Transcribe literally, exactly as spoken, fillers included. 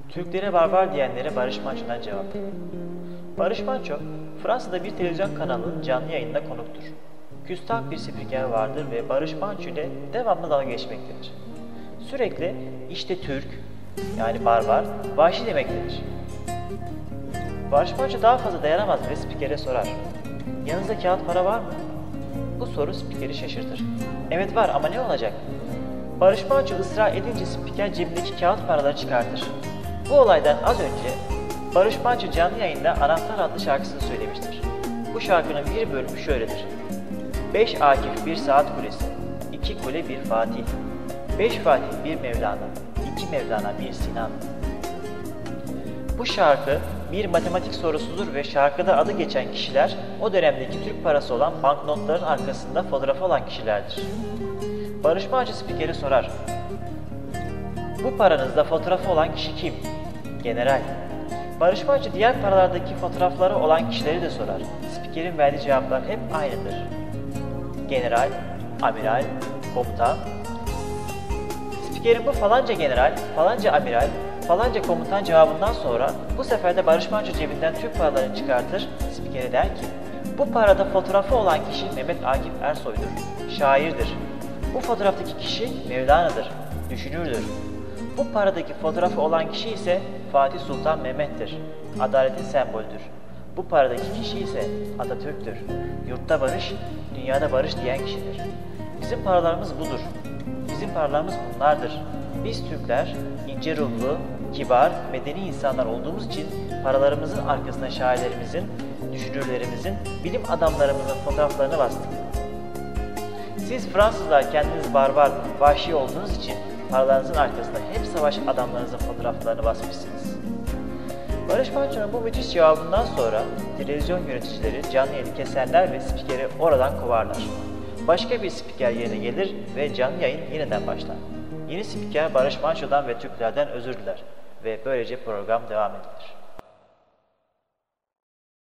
Türklere barbar diyenlere Barış Manço'dan cevap. Barış Manço, Fransa'da bir televizyon kanalının canlı yayınında konuktur. Küstah bir spiker vardır ve Barış Manço ile devamlı dalga geçmektedir. Sürekli işte Türk, yani barbar, vahşi demektedir. Barış Manço daha fazla dayanamaz ve spikere sorar. Yanınızda kağıt para var mı? Bu soru spikeri şaşırtır. Evet var ama ne olacak? Barış Manço ısrar edince spiker cebindeki kağıt paraları çıkartır. Bu olaydan az önce Barış Manço canlı yayında Anahtar adlı şarkısını söylemiştir. Bu şarkının bir bölümü şöyledir. Beş Akif bir Saat Kulesi, iki Kule bir Fatih, beş Fatih bir Mevlana, iki Mevlana bir Sinan. Bu şarkı bir matematik sorusudur ve şarkıda adı geçen kişiler o dönemdeki Türk parası olan banknotların arkasında fotoğrafı olan kişilerdir. Barış Manço spikeri sorar. Bu paranızda fotoğrafı olan kişi kim? General. Barış Manço diğer paralardaki fotoğrafları olan kişileri de sorar. Spikerin verdiği cevaplar hep aynıdır. General, amiral, komutan. Spikerin bu falanca general, falanca amiral, falanca komutan cevabından sonra bu sefer de Barış Manço cebinden Türk paralarını çıkartır, spikere der ki bu parada fotoğrafı olan kişi Mehmet Akif Ersoy'dur, şairdir. Bu fotoğraftaki kişi Mevlana'dır, düşünürdür. Bu paradaki fotoğrafı olan kişi ise Fatih Sultan Mehmet'tir, adaletin sembolüdür. Bu paradaki kişi ise Atatürk'tür, yurtta barış, dünyada barış diyen kişidir. Bizim paralarımız budur, bizim paralarımız bunlardır. Biz Türkler ince ruhlu, kibar, medeni insanlar olduğumuz için paralarımızın arkasına şairlerimizin, düşünürlerimizin, bilim adamlarımızın fotoğraflarını bastık. Siz Fransızlar kendiniz barbar, vahşi olduğunuz için paralarınızın arkasında hep savaş adamlarınızın fotoğraflarını basmışsınız. Barış Manço'nun bu müthiş cevabından sonra televizyon yöneticileri canlı yayını keserler ve spikeri oradan kovarlar. Başka bir spiker yerine gelir ve canlı yayın yeniden başlar. Yeni spiker Barış Manço'dan ve Türklerden özür diler ve böylece program devam edilir.